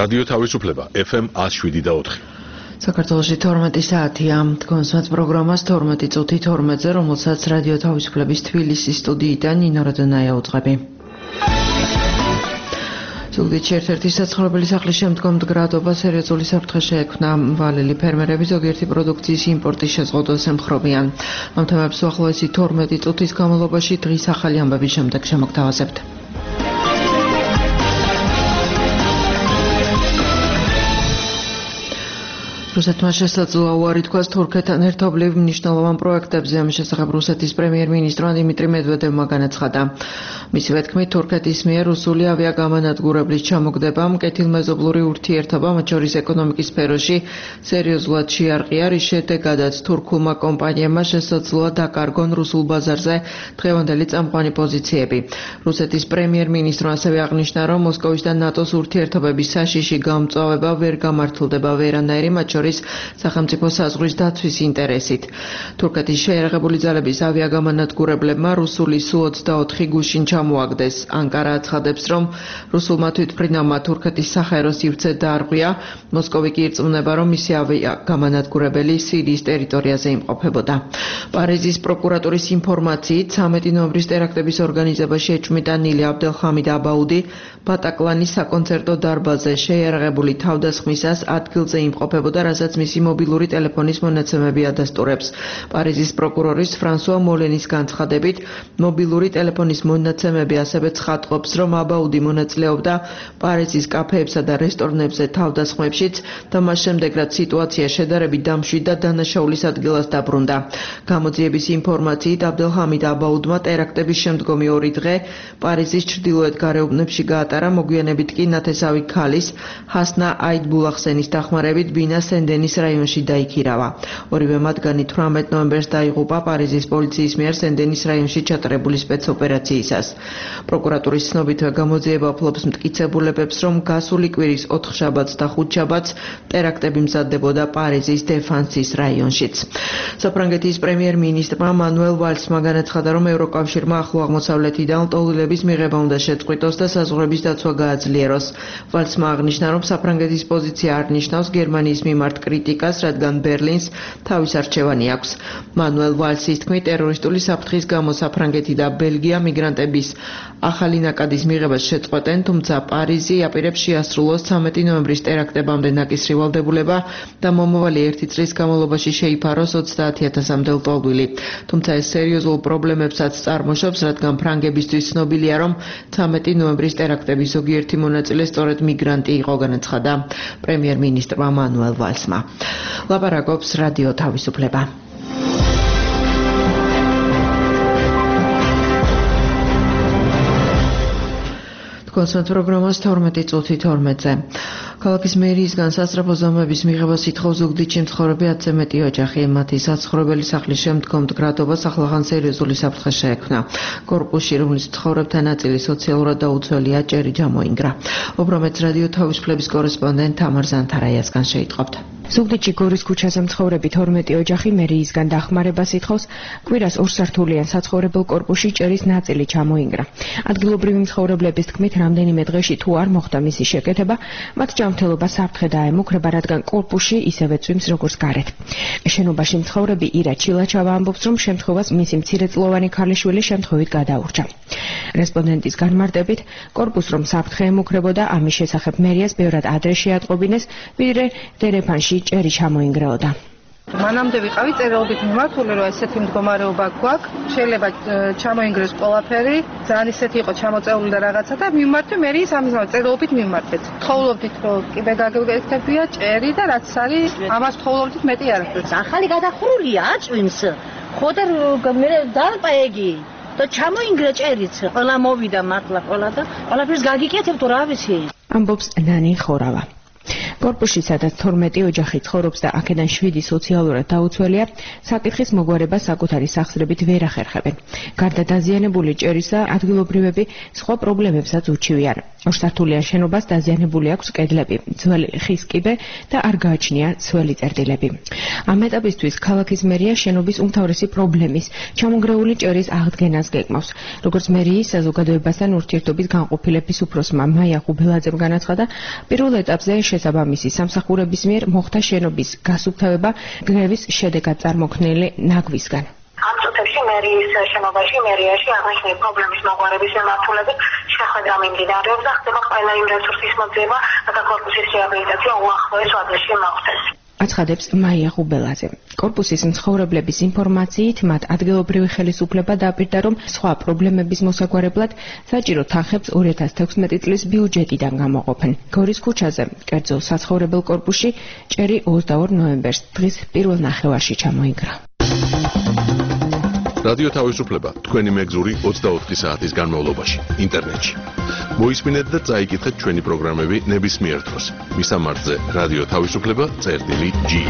რადიო თავისუფლება FM 107.4. საქართველოში 12 საათია. თქვენს პროგრამას 12 წუთი 12-ზე, რომელსაც რადიო თავისუფლების თბილისის სტუდიიდან ნინო როდონაია უძღვები. ზუგდიდში ერთ-ერთი საცხოვრებელი სახლის შემდგომ მდგრადობა სერიოზული საფრთხე შეექმნა. ვალელი ფერმერები ზოგიერთი პროდუქციის იმპორტის შეზღუდვას ემხრობიან. ამ თემებს უახლოესი 12 წუთის განმავლობაში დღის ახალი ამბების შემდეგ შემოგთავაზებთ. რუსეთმა შესაძლოა უარი თქვას თურქეთთან ერთობლივ მნიშვნელოვან პროექტებზე. ამის შესახებ რუსეთის პრემიერ-მინისტრმა დიმიტრი მედვედევმა განაცხადა. მისივე თქმით, თურქეთის მიერ რუსული ავიაგამანადგურებლის ჩამოგდებამ კეთილმეზობლური ურთიერთობა, მათ შორის ეკონომიკის სფეროში, სერიოზულად შეარყია, რის შედეგადაც თურქულმა კომპანიებმა შესაძლოა დაკარგონ რუსულ ბაზარზე დღევანდელი წამყვანი პოზიციები. რუსეთის პრემიერ-მინისტრმა ასევე აღნიშნა, რომ მოსკოვის და ნატოს ურთიერთობების საშიში გამწვავება ვერ გამართლდება ვერანაირი, მათ შორის სახელმწიფო საზღვრის დაცვის ინტერესით. თურქეთის შეიარაღებული ძალების ავიაგამანადგურებლებმა რუსული Su-24 გუშინ ჩამოაგდეს. ანკარა აცხადებს, რომ რუსულმა თვითმფრინავმა თურქეთის საჰაერო სივრცე დაარღვია. მოსკოვი კი ირწმუნება, რომ მისი ავიაგამანადგურებელი სირიის ტერიტორიაზე იმყოფებოდა. პარიზის პროკურატურის ინფორმაციით 13 ნოემბრის ტერაქტების ორგანიზებაში ეჭვმიტანილი აბდელჰამიდ აბაუდი ბატაკლანის საკონცერტო დარბაზზე შეიარაღებული თავდასხმისას ადგილზე იმყოფებოდა, რასაც მისი მობილური ტელეფონის მონაცემები ადასტურებს. პარიზის პროკურორის ფრანსუა მოლენის განცხადებით, მობილური ტელეფონის მონაცემები ასევე ცხადყოფს, რომ აბაუდი მონაწილეობდა პარიზის კაფეებსა და რესტორნებზე თავდასხმებშიც და მას შემდეგ, რაც სიტუაცია შედარებით დამშვიდდა, დანაშაულის ადგილას დაბრუნდა. გამოძიების ინფორმაციით, აბდელჰამიდ აბაუდმა ტერაქტების შემდგომი 2 დღე პარიზის ჩრდილოეთ გარეუბნებში გაატარა, მოგვიანებით კი ნათესავი ქალის ჰასნა აიდბულახსენის დახმარებით ბინა სენდენის რაიონში დაიქირავა. ორივე მათგანი 18 ნოემბერს დაიღუპა პარიზის პოლიციის მიერ სენდენის რაიონში ჩატარებული სპეცოპერაციისას. პროკურატურის ცნობითვე გამოძიება ფლობს მტკიცებულებებს, რომ გასული კვირის 4 შაბათს და 5 შაბათს ტერაქტები მზადდებოდა პარიზის დე-ფრანსის რაიონშიც. საფრანგეთის პრემიერ-მინისტრმა მანუელ ვალსმა განაცხადა, რომ ევროკავშირმა ახლო აღმოსავლეთიდან ლტოლვილების მიღება უნდა შეწყვიტოს და საზღვრების დაცვა გააძლიეროს. ვალსმა აღნიშნა, რომ საფრანგეთის პოზიცია არ ნიშნავს გერმანიის მიმართ კრიტიკას, რადგან ბერლინს თავის არჩევანი აქვს. მანუელ ვალსის თქმით, ტერორისტული საფრთხის გამო საფრანგეთი და ბელგია მიგრანტების ახალი ნაკადის მიღებას შეწყვეტენ, თუმცა პარიზი აპირებს შეასრულოს 13 ნოემბრის ტერაქტებამდე ნაკისრი ვალდებულება და მომავალი 1 წლის განმავლობაში შეიფაროს 30,000-მდე ლტოლვილი. თუმცა ეს სერიოზულ პრობლემებსაც წარმოშობს, რადგან ფრანგებისთვის ცნობილია, რომ 13 ნოემბრის ტერაქტების ზოგიერთი მონაწილე სწორედ მიგრანტი იყო, განაცხადა პრემიერ-მინისტრმა მანუელ ვალსმა. ლაპარაკობს რადიო თავისუფლება. კონსერტ პროგრამას 12 წუთი 12-ზე. ქალაქის მერიისგან სასწრაფო ზომების მიღებას ითხოვს ზუგდიდში მცხოვრები 10-ზე მეტი ოჯახი. მათი საცხოვრებელი სახლის შემდგომ მდგრადობას ახლახან სერიოზული საფრთხე შეექმნა. კორპუსში, რომლის მცხოვრებთა ნაწილი სოციალურად დაუცველია, ჭერი ჩამოინგრა. უბრალოდ რადიო თავისუფლების კორესპონდენტ თამარ ზანთარაიასგან შეიტყობთ. ზუგდიდში გორის ქუჩაზე მცხოვრები 12 ოჯახი მერიისგან დახმარებას ითხოვს. კვირას 2 სართულიან საცხოვრებელ კორპუსში ჭერის ნაწილი ჩამოინგრა. ადგილობრივი მცხოვრებლების თქმით, რამდენიმე დღეში თუ არ მოხდა მისი შეკეთება, მათ ჯანმრთელობა საფრთხე დაემუქრება, რადგან კორპუსში ისევე წვიმს როგორც გარეთ. შენობაში მცხოვრები ირა ჩილაჩავა ამბობს, რომ შემთხვევას მისი მცირეწლოვანი ქალიშვილი შემთხვევით გადაურჩა. რესპონდენტის განმარტებით, კორპუსს რომ საფრთხე ემუქრებოდა, ამის შესახებ მერიას ბევრად ადრე შეატყობინეს, ვიდრე დერეფანში ჭერი ჩამოინგრეოდა. მანამდე ვიყავი წერილობით მიმართული, რომ ესეთი მდგომარეობა გვაქვს, შეიძლება ჩამოინგრეს ყველაფერი, ძალიან ისეთი იყო ჩამოწეული და რაღაცა და მიმართვი მერიის ამის გამო წერილობით მიმართეთ. თხოვლობდით, რომ კიბე გაგეგეთებია ჭერი და რაც არის, ამას თხოვლობდით მეტი არაფერს. ახალი გადახურულია წვიმს. ხო და მე დალპაეგი და ჩამოინგრე ჭერიც, ყველა მოვიდა მართლა ყველა და ყველაფერს გაგიკეთებთ, რა ვიცი. ამბობს ნანი ხორავა. კორპუსში, სადაც 12 ოჯახი ცხოვრობს და აქედან 7 სოციალურად დაუცველია, საკითხის მოგვარება საკუთარი სახსრებით ვერ ახერხებენ. გარდა დაზიანებული ჭერისა, ადგილობრივები სხვა პრობლემებსაც უჩივიან. ორსართულიან შენობას დაზიანებული აქვს კედლები, ძველი ხის კიბე და არ გააჩნია ძველი წერტილები. ამ ეტაპისთვის ქალაქის მერია შენობის უმთავრესი პრობლემის, ჩამონგრეული ჭერის აღდგენას გეგმავს. როგორც მერიის საზოგადოებასთან ურთიერთობის განყოფილების უფროსმა მაია ხუბელაძემ განაცხადა, პირველ ეტაპზე შესაბამისი სამსახურების მიერ მოხდა შენობის გასუფთავება გრევის შედეგად წარმოქმნილი ნაგვისგან. ამ წუთებში მერიის შენობაში, მერიაში აღნიშნული პრობლემის მოგვარების მიმართულებით შეხვედრა მიმდინარეობს და ხდება ყველა იმ რესურსის მოძიება, რათა კორპუსის რეაბილიტაცია უახლოეს ვადაში მოხდეს. აცხადებს მაია ხუბელაძე. კორპუსის მცხოვრებლების ინფორმაციით, მათ ადგილობრივი ხელისუფლება დააპირდა, რომ სხვა პრობლემების მოსაგვარებლად საჭირო თანხებს 2016 წლის ბიუჯეტიდან გამოყოფენ. გორის ქუჩაზე, კერძო საცხოვრებელ კორპუსში, ჭერი 22 ნოემბერს დღის პირველ ნახევარში ჩამოინგრა. რადიო თავისუფლება თქვენი მეგზური 24 საათის განმავლობაში ინტერნეტში. მოისმინეთ და წაიკითხეთ ჩვენი პროგრამები ნებისმიერ დროს. მისამართზე რადიო თავისუფლება.ge.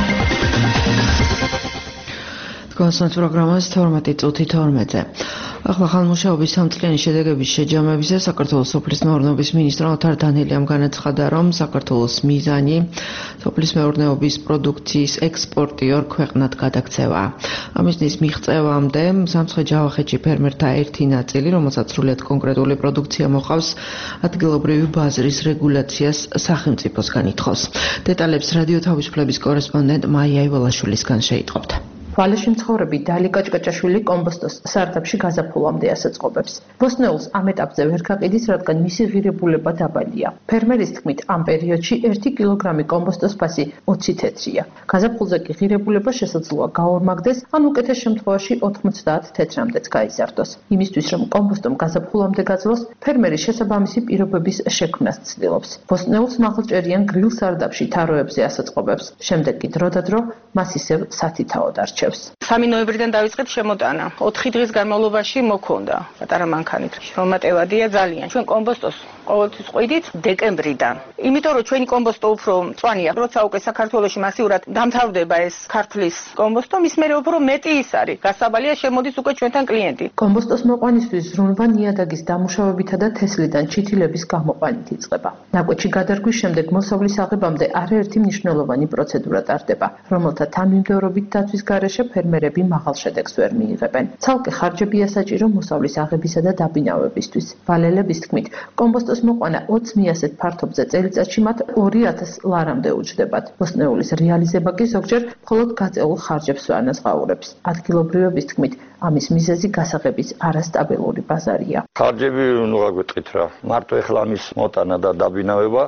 კონსულტ პროგრამას 12 წუთი 12-ზე. ახლა მუშაობის სამწლიანი შედეგების შეჯამებაზე საქართველოს სოფლის მეურნეობის მინისტრ ოთარ დანელიამ განაცხადა, რომ საქართველოს მიზანი სოფლის მეურნეობის პროდუქციის ექსპორტი ორ ქვეყნად გადაქცევა. ამის მიღწევამდე სამცხე-ჯავახეთში ფერმერთა ერთი ნაწილი, რომელსაც სრულიად კონკრეტული პროდუქცია მოყავს, ადგილობრივი ბაზრის რეგულაციას სახელმწიფოსგან ითხოვს. დეტალებს რადიო თავისუფლების კორესპონდენტ მაია ივალაშვილისგან შეიტყობთ. ვალეში მცხოვრები დალი კაჭკაჭაშვილი კომბოსტოს სარდაფში გაზაფხულამდე ასაწყობებს. ბოსნეულს ამ ეტაპზე ვერ გაყიდის, რადგან მისი ღირებულება დაბალია. ფერმერის თქმით, ამ პერიოდში 1 კილოგრამი კომბოსტოს ფასი 20 თეთრია. გაზაფხულზე კი ღირებულება შესაძლოა გაორმაგდეს, ან უკეთეს შემთხვევაში 90 თეთრამდეც გაიზარდოს. იმისთვის, რომ კომბოსტომ გაზაფხულამდე გაძლოს, ფერმერი შესაბამისი პირობების შექმნას ცდილობს. ბოსნეულს მაღალჭერიან გრილ სარდაფში თაროებზე ასაწყობებს. შემდეგ კი დროდადრო მას ისევ სათითაოდ არჩევს. 3 ნოემბრიდან დავიწყეთ შემოტანა. 4 დღის განმავლობაში მოქონდა პატარა მანქანით. შრომატევადია ძალიან. ჩვენ კომბოსტოს ყოველთვის ყიდით დეკემბრიდან. იმიტომ რომ ჩვენი კომბოსტო უფრო მწვანეა, როცა უკვე საქართველოში მასიურად დამთავრდება ეს ქართლის კომბოსტო, მის მერე უფრო მეტი ის არის. გასაბალია შემოდის უკვე ჩვენთან კლიენტი. კომბოსტოს მოყვანისთვის ზრუნვა ნიადაგის დამუშავებითა და თესლიდან ჩითილების გამოყვანით იწყება. ნაკვეთში გადარგვის შემდეგ მოსავლის აღებამდე არაერთი მნიშვნელოვანი პროცედურა ტარდება, რომელთა თანმიმდევრობით დაცვის გარეშე ფერმერები მაღალ შედეგს ვერ მიიღებენ. ცალკე ხარჯებია საჭირო მოსავლის აღებისა და დაბინავებისთვის. ვალელების თქმით, კომბოსტოს მოყვანა 20 მიასეთ ფართობზე წელიწადში მათ 2000 ლარამდე უჯდებათ. ბოსნეულის რეალიზება კი ზოგჯერ მხოლოდ გაწეულ ხარჯებს ვანაზღაურებს. ადგილობრივების თქმით, ამის მიზეზი გასაღების არასტაბილური ბაზარია. ხარჯები ნუ გაგვეთყით რა. მარტო ეხლა ამის მოტანა და დაბინავება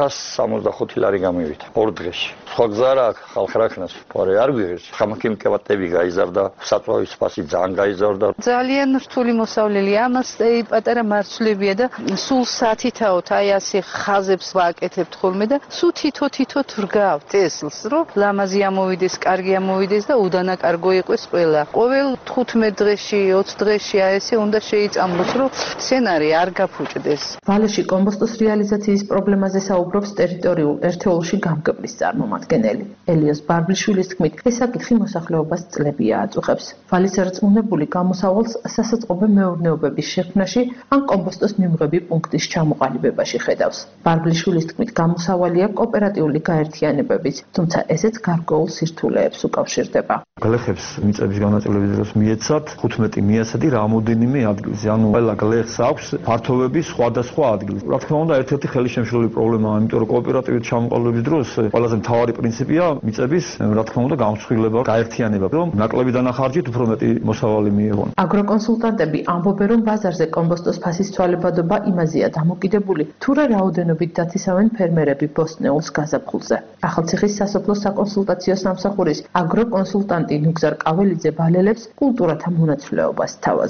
465 ლარი გამივიდა 2 დღეში. სხვა გზა რა აქვს ხალხ რაქნას. პარე არ გვიღებს. ხამქიმკევატები გაიზარდა, საწვავის ფასი ძალიან გაიზარდა. ძალიან რთული მოსავლელია. ამას პატარა მარცვლებია და სულ სათითაოდ აი ასე ხაზებს ვაკეთებთ ხოლმე და სულ თითო-თითოდ ვრგავთ ესლს, რომ ლამაზი ამოვიდეს, კარგი ამოვიდეს და უდანაკარგო იყოს ყველა. ყოველ 15 დღეში, 20 დღეში აი ესე უნდა შეიწამლოს, რომ სცენარი არ გაფუჭდეს. ვალეში კომბოსტოს რეალიზაციის პრობლემაზე საუბრობს ტერიტორიულ ერთეულში გამგებლის წარმომადგენელი. ელიოს ბარბლიშვილის თქმით, ეს საკითხი მოსახლეობას წლებია აწუხებს. ვალის რწმუნებული გამოსავალს სასაწყობე მეურნეობების შექმნაში ან კომბოსტოს მიმღები პუნქტის ჩამოყალიბებაში ხედავს. ბარბლიშვილის თქმით, გამოსავალია კოოპერატიული გაერთიანებების, თუმცა ესეც გარკვეულ სირთულეებს უკავშირდება. გლეხებს მიწების განაწილების დროს მიეცათ 15 მიასადი რამოდენიმე ადგილზე. ანუ ყველა გლეხს აქვს ფართობები სხვადასხვა ადგილზე. რა თქმა უნდა, ერთ-ერთი ხელისშემშლელი პრობლემაა, იმიტომ რომ კოოპერატივის ჩამოყალიბების დროს ყველაზე მთავარი პრინციპია მიწების, რა თქმა უნდა, გამსხვილება, გაერთიანება, რომ ნაკლები დანახარჯით უფრო მეტი მოსავალი მიიღონ. აგროკონსულტანტები ამბობენ, რომ ბაზარზე კომბოსტოს ფასის ცვალებადობა იმაზეა დამოკიდებული, თუ რა რაოდენობით დათისავენ ფერმერები ბოსნეულს გაზაფხულზე. ახალციხის სასოფლო საკონსულტაციო სამსახურის აგროკონსულტანტი ნუგზარ კაველიძე ვალელებს კულტურათა მონაცვლეობას თავაზობს.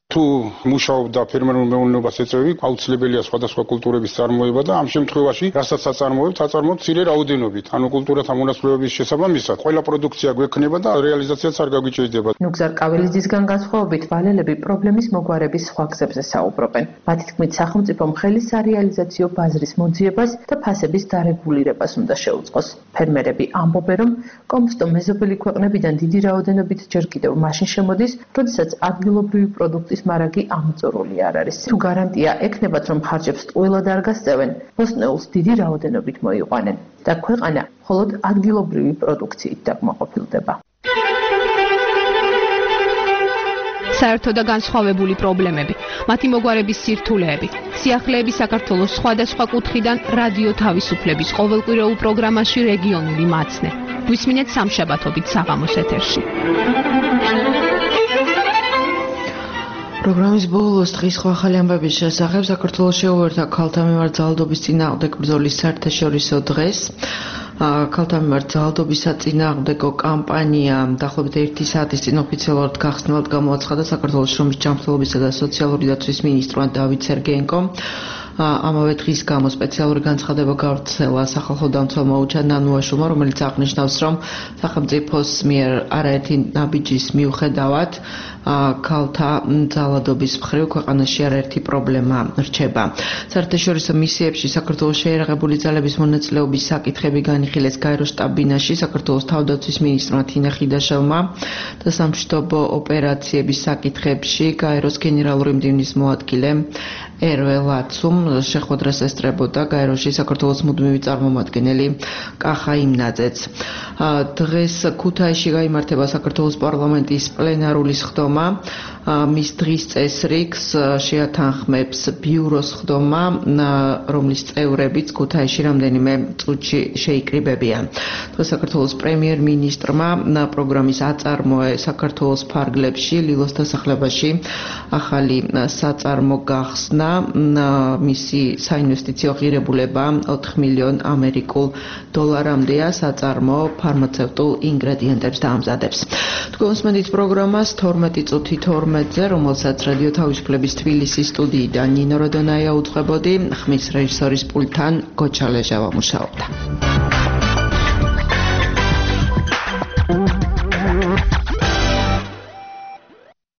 თუ მუშაობდა ფერმერულ მეურნეობას ეწევი, აუცილებელია სხვადასხვა კულტურების წარმოება და ამ შემთხვევაში, რასაც აწარმოებთ მცირე რაოდენობით. ანუ კულტურათა მონაცვლეობის შესაბამისად, ყველა პროდუქცია გვექნება და რეალიზაციაც არ გაგვიჭირდება. ნუგზარ კაველიძისგან განსხვავებით, ვალელები პრობლემის მოგვარების სხვა გზებზე საუბრობენ. მათი თქმით, სახელმწიფომ ხელი სარეალიზაციო ბაზრის მოძიებას და ფასების დარეგულირებას უნდა შეუწყოს. ფერმერები ამბობენ, რომ კომპოსტო მეზობელი ქვეყნებიდან დიდი რაოდენობით ჯერ კიდევ მაშინ შემოდის, როდესაც ადგილობრივი პროდუქტის მარაგი ამოწურული არ არის. თუ გარანტია ექნებათ, რომ ხარჯებს ტყუილად არ გასწევენ, ბოსტნეულს დიდი რაოდენობით მოიყვანენ და ქვეყანა მხოლოდ ადგილობრივი პროდუქციით დაკმაყოფილდება. საერთო და განსხვავებული პრობლემები, მათი მოგვარების სირთულეები, სიახლეები საქართველოს სხვადასხვა კუთხიდან რადიო თავისუფლების ყოველკვირეულ პროგრამაში რეგიონული მაცნე. გვისმინეთ სამშაბათობით საღამოს ეთერში. პროგრამის ბოლოს დღის ახალი ამბების შესახებ საქართველოს შეუერთა ქალთა მიმართ ძალადობის წინააღმდეგ ბრძოლის საერთაშორისო დღეს. ქალთა მიმართ ძალადობის საწინააღმდეგო კამპანია დაახლოებით 1 საათის წინ ოფიციალურად გახსნილად გამოაცხადა საქართველოს შრომის ჯანმრთელობისა და სოციალური დაცვის მინისტრმა დავით სერგეენკომ. ამავე დღის გამო სპეციალური განცხადება გავრცელა სახალხო დამცველმა უჩა ნანუაშვილმა, რომელიც აღნიშნავს, რომ სახელმწიფოს მიერ არაერთი ნაბიჯის მიუხედავად ქალთა ძალადობის მხრივ ქვეყანაში არაერთი პრობლემა რჩება. საერთაშორისო მისიებში საქართველოს შეიარაღებული ძალების მონაწილეობის საკითხები განიხილეს გაეროს შტაბ-ბინაში საქართველოს თავდაცვის მინისტრმა თინა ხიდაშოვმა და სამშვიდობო ოპერაციების საკითხებში გაეროს გენერალური მდივნის მოადგილე ერვე ლაცუმ შეხვედრას ესწრებოდა გაეროში საქართველოს მუდმივი წარმომადგენელი კახა იმნაძეც. დღეს ქუთაისში გაიმართება საქართველოს პარლამენტის პლენარული სხდომა. მის დღის წესრიგს შეათანხმებს ბიუროს სხდომა, რომლის წევრებიც ქუთაისში რამდენიმე წუთში შეიკრიბებიან. დღეს საქართველოს პრემიერ-მინისტრმა პროგრამის აწარმოე საქართველოს ფარგლებში, ლილოს დასახლებაში ახალი საწარმო გახსნა. მისი საინვესტიციო ღირებულება 4 მილიონ ამერიკულ დოლარამდეა, საწარმო ფარმაცევტულ ინგრედიენტებს დაამზადებს. თქვენ უსმენთ პროგრამას 12 წუთი 12-ზე, რომელსაც რადიო თავისუფლების თბილისის სტუდიიდან ნინო როდონაია უძღვებოდი, ხმის რეჟისორის პულტთან გოჩა ლეჟავა მუშაობდა.